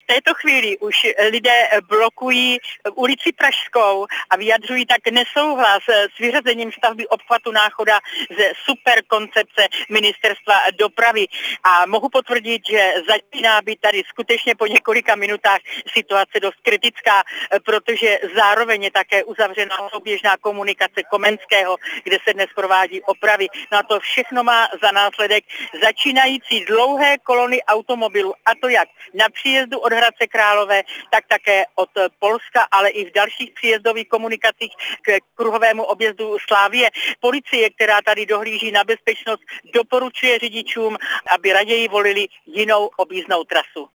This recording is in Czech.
této chvíli už lidé blokují ulici Pražskou a vyjadřují tak nesouhlas s vyřazením stavby obchvatu Náchoda ze superkoncepce Ministerstva dopravy. A mohu potvrdit, že začíná být tady skutečně po několika minutách situace dost kritická, protože zároveň je také uzavřená souběžná komunikace Komenského, kde se dnes provádí opravy. No a to všechno má za následek začínající dlouhé kolony automobilů, a to jak na příjezdu od Hradce Králové, tak také od Polska, ale i v dalších příjezdových komunikacích k kruhovému objezdu Slávie. Policie, která tady dohlíží na bezpečnost, doporučuje řidičům, aby raději volili jinou objízdnou trasu.